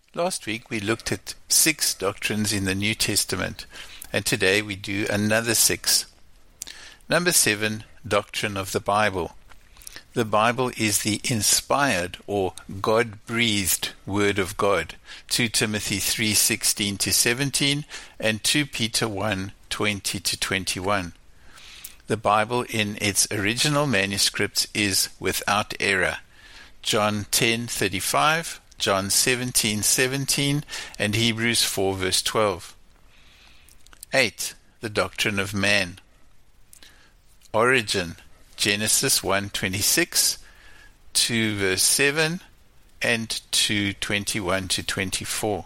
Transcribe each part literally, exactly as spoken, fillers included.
Last week we looked at six doctrines in the New Testament, and today we do another six. Number seven, doctrine of the Bible. The Bible is the inspired or God-breathed Word of God, Second Timothy three sixteen to seventeen and Second Peter one twenty to twenty-one. The Bible in its original manuscripts is without error. John ten thirty-five, John seventeen seventeen, and Hebrews four verse twelve. eight. The doctrine of man. Origin, Genesis one twenty-six, two verse seven, and two twenty-one to twenty-four.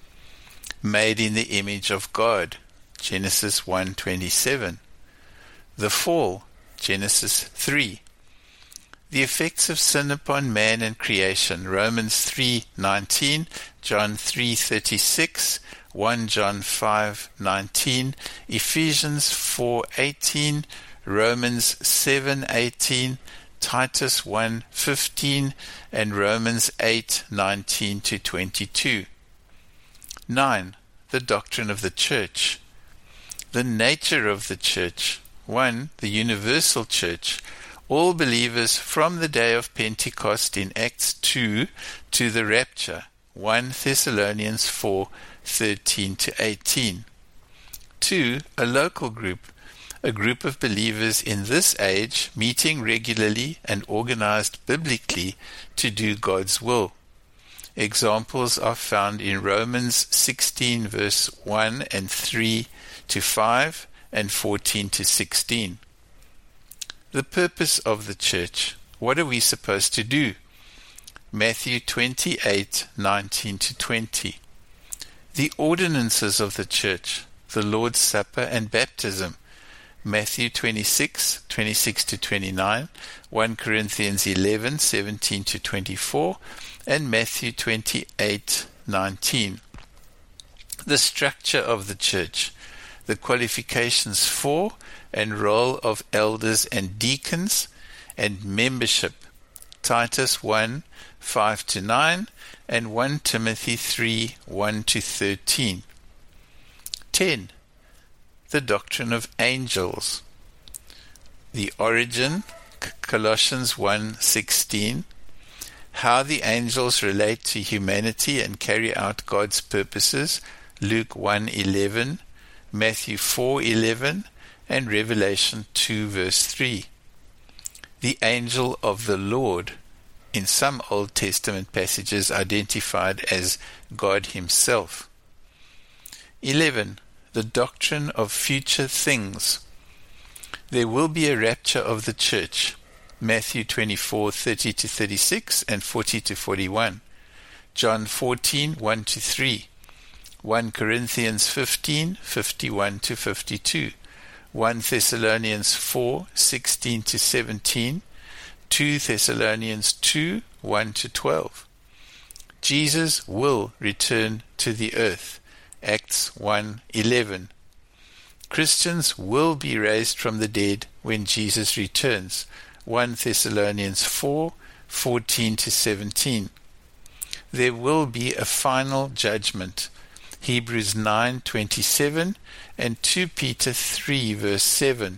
Made in the image of God, Genesis one twenty-seven. The fall, Genesis three. The effects of sin upon man and creation, Romans three nineteen, John three thirty-six, First John five nineteen, Ephesians four eighteen, Romans seven eighteen, Titus one fifteen, and Romans eight nineteen to twenty-two. nine. The doctrine of the Church. The nature of the Church. one. The universal Church. All believers from the day of Pentecost in Acts two to the rapture, First Thessalonians four thirteen to eighteen. two. A local group. A group of believers in this age meeting regularly and organized biblically to do God's will. Examples are found in Romans sixteen verse one and three to five and fourteen to sixteen. The purpose of the church. What are we supposed to do? Matthew twenty-eight nineteen to twenty. The ordinances of the church, the Lord's Supper and baptism. Matthew twenty-six twenty-six to twenty-nine, First Corinthians eleven seventeen to twenty-four, and Matthew twenty-eight nineteen. The structure of the church, the qualifications for and role of elders and deacons, and membership, Titus one five to nine, and First Timothy three one to thirteen. ten. The doctrine of angels. The origin, Colossians one sixteen. How the angels relate to humanity and carry out God's purposes, Luke one eleven, Matthew four eleven, and Revelation two verse three. The angel of the Lord, in some Old Testament passages identified as God himself. eleven. The doctrine of future things. There will be a rapture of the church, Matthew twenty-four thirty to thirty-six and forty to forty-one, John fourteen one to three, First Corinthians fifteen fifty-one to fifty-two, First Thessalonians four sixteen to seventeen, Second Thessalonians two one to twelve. Jesus will return to the earth, Acts one eleven. Christians will be raised from the dead when Jesus returns, First Thessalonians four fourteen to seventeen. There will be a final judgment, Hebrews nine twenty-seven and Second Peter three verse seven.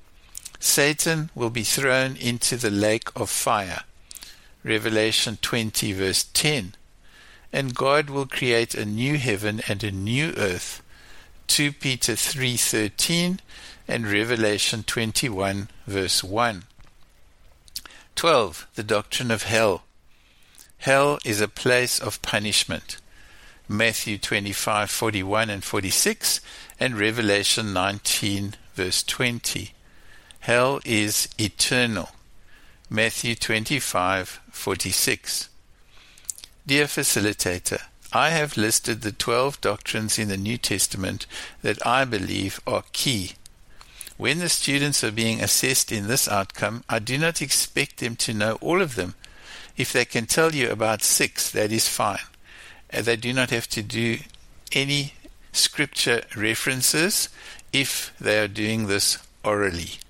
Satan will be thrown into the lake of fire, Revelation twenty verse ten. And God will create a new heaven and a new earth, Second Peter three thirteen and Revelation twenty-one verse one. twelve. The doctrine of hell. Hell is a place of punishment, Matthew twenty-five forty-one and forty-six and Revelation nineteen verse twenty. Hell is eternal, Matthew twenty-five forty-six. Dear Facilitator, I have listed the twelve doctrines in the New Testament that I believe are key. When the students are being assessed in this outcome, I do not expect them to know all of them. If they can tell you about six, that is fine. They do not have to do any scripture references if they are doing this orally.